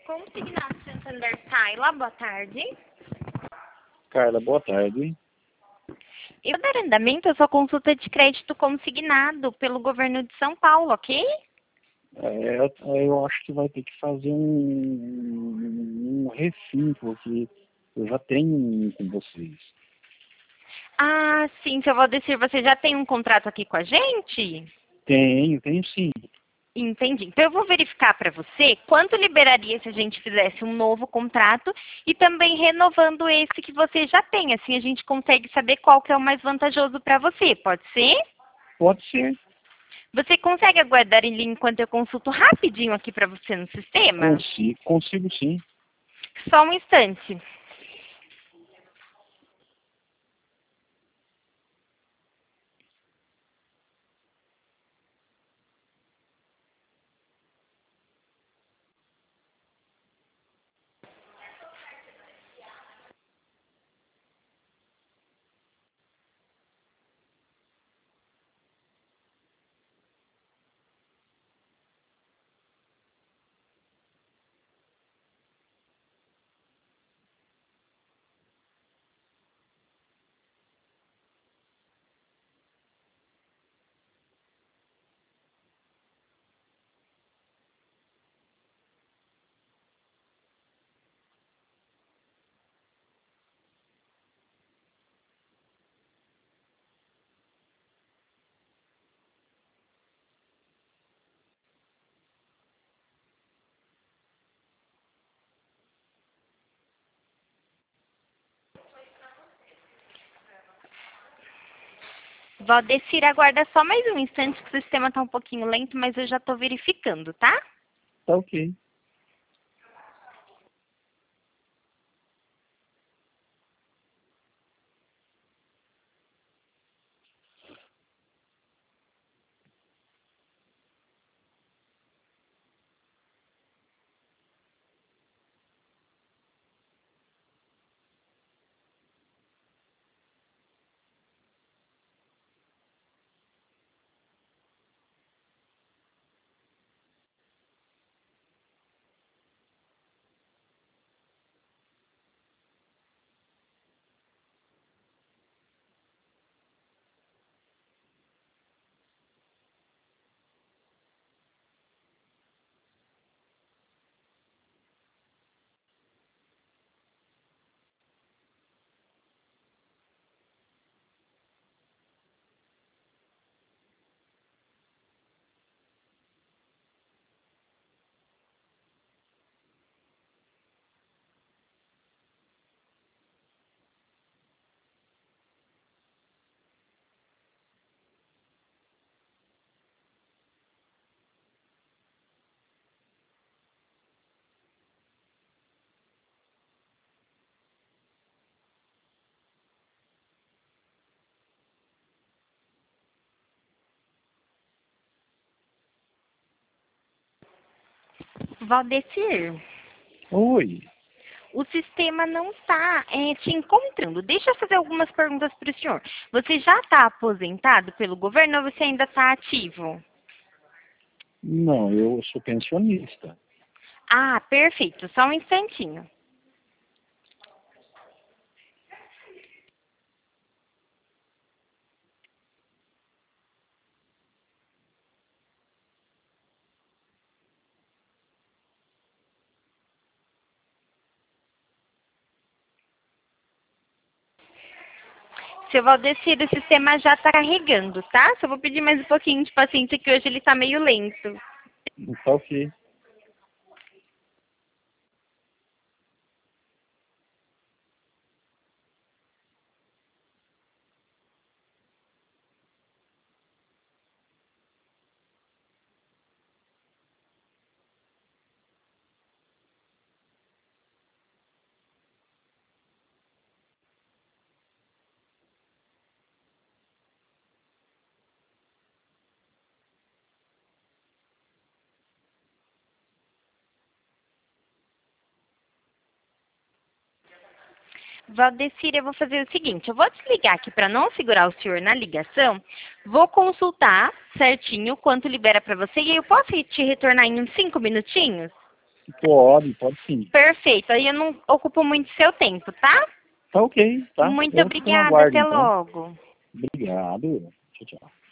Consignado Santander Taila, boa tarde. Carla, boa tarde. Eu dar andamento à sua consulta de crédito consignado pelo governo de São Paulo, ok? Eu acho que vai ter que fazer um refim, porque eu já tenho um com vocês. Ah, sim, seu Valdecir, você já tem um contrato aqui com a gente? Tenho sim. Entendi. Então eu vou verificar para você quanto liberaria se a gente fizesse um novo contrato e também renovando esse que você já tem. Assim a gente consegue saber qual que é o mais vantajoso para você. Pode ser? Pode ser. Você consegue aguardar em linha enquanto eu consulto rapidinho aqui para você no sistema? Consigo sim. Só um instante. Valdecir, aguarda só mais um instante que o sistema está um pouquinho lento, mas eu já estou verificando, tá? Tá ok. Valdecir, Oi. o sistema não está te encontrando. Deixa eu fazer algumas perguntas para o senhor. Você já está aposentado pelo governo ou você ainda está ativo? Não, eu sou pensionista. Ah, perfeito. Só um instantinho. Seu Valdecir, o sistema já está carregando, tá? Só vou pedir mais um pouquinho de paciência que hoje ele está meio lento. Tá ok. Valdecir, eu vou fazer o seguinte, eu vou desligar aqui para não segurar o senhor na ligação, vou consultar certinho quanto libera para você e aí eu posso te retornar em uns 5 minutinhos? Pode sim. Perfeito. Aí eu não ocupo muito seu tempo, tá? Tá ok, tá? Muito Eu fico no obrigada. aguardo, Até então. logo. Obrigado. Tchau, tchau.